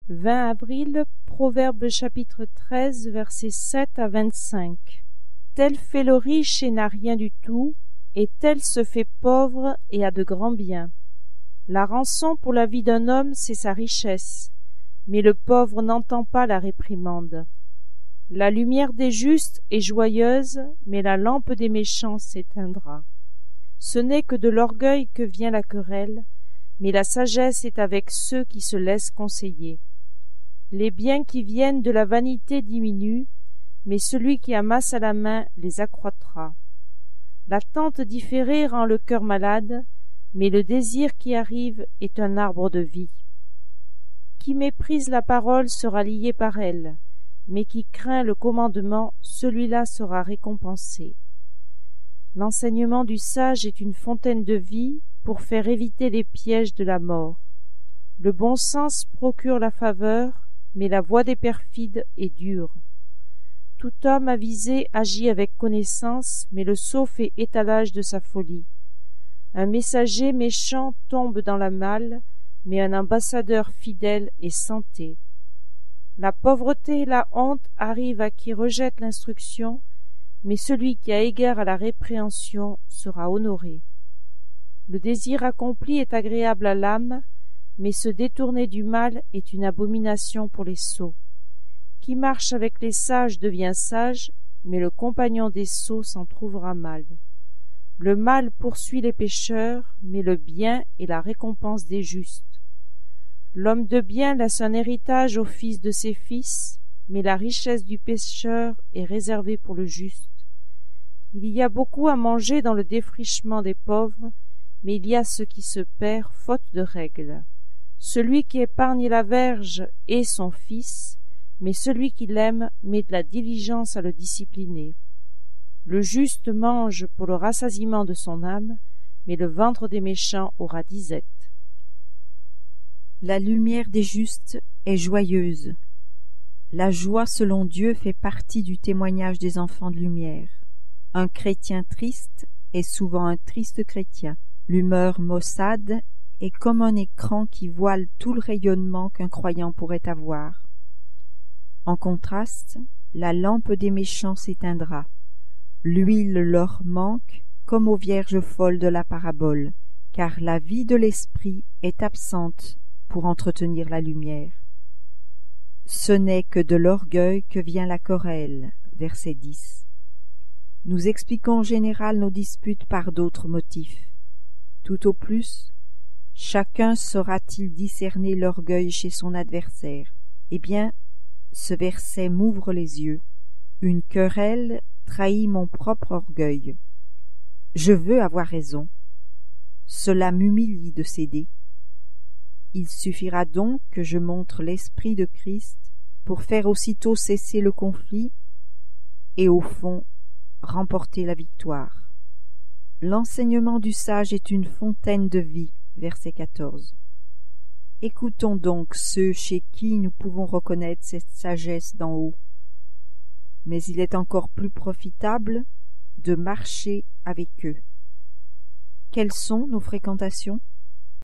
20 avril, Proverbe chapitre 13, versets 7 à 25. Tel fait le riche et n'a rien du tout, et tel se fait pauvre et a de grands biens. La rançon pour la vie d'un homme, c'est sa richesse, mais le pauvre n'entend pas la réprimande. La lumière des justes est joyeuse, mais la lampe des méchants s'éteindra. Ce n'est que de l'orgueil que vient la querelle, mais la sagesse est avec ceux qui se laissent conseiller. Les biens qui viennent de la vanité diminuent, mais celui qui amasse à la main les accroîtra. L'attente différée rend le cœur malade, mais le désir qui arrive est un arbre de vie. Qui méprise la parole sera lié par elle, mais qui craint le commandement, celui-là sera récompensé. L'enseignement du sage est une fontaine de vie pour faire éviter les pièges de la mort. Le bon sens procure la faveur, mais la voie des perfides est dure. Tout homme avisé agit avec connaissance, mais le sot fait étalage de sa folie. Un messager méchant tombe dans la malle, mais un ambassadeur fidèle est santé. La pauvreté et la honte arrivent à qui rejette l'instruction, mais celui qui a égard à la répréhension sera honoré. Le désir accompli est agréable à l'âme, mais se détourner du mal est une abomination pour les sots. Qui marche avec les sages devient sage, mais le compagnon des sots s'en trouvera mal. Le mal poursuit les pécheurs, mais le bien est la récompense des justes. L'homme de bien laisse un héritage au fils de ses fils, mais la richesse du pécheur est réservée pour le juste. Il y a beaucoup à manger dans le défrichement des pauvres, mais il y a ce qui se perd faute de règles. Celui qui épargne la verge est son fils, mais celui qui l'aime met de la diligence à le discipliner. Le juste mange pour le rassasiement de son âme, mais le ventre des méchants aura disette. La lumière des justes est joyeuse. La joie selon Dieu fait partie du témoignage des enfants de lumière. Un chrétien triste est souvent un triste chrétien. L'humeur maussade est comme un écran qui voile tout le rayonnement qu'un croyant pourrait avoir. En contraste, la lampe des méchants s'éteindra. L'huile leur manque comme aux vierges folles de la parabole, car la vie de l'esprit est absente pour entretenir la lumière. Ce n'est que de l'orgueil que vient la querelle. Verset 10. Nous expliquons en général nos disputes par d'autres motifs. Tout au plus, chacun saura-t-il discerner l'orgueil chez son adversaire. Eh bien, ce verset m'ouvre les yeux. Une querelle trahit mon propre orgueil. Je veux avoir raison. Cela m'humilie de céder. Il suffira donc que je montre l'esprit de Christ pour faire aussitôt cesser le conflit et, au fond, remporter la victoire. L'enseignement du sage est une fontaine de vie. Verset 14. Écoutons donc ceux chez qui nous pouvons reconnaître cette sagesse d'en haut. Mais il est encore plus profitable de marcher avec eux. Quelles sont nos fréquentations ?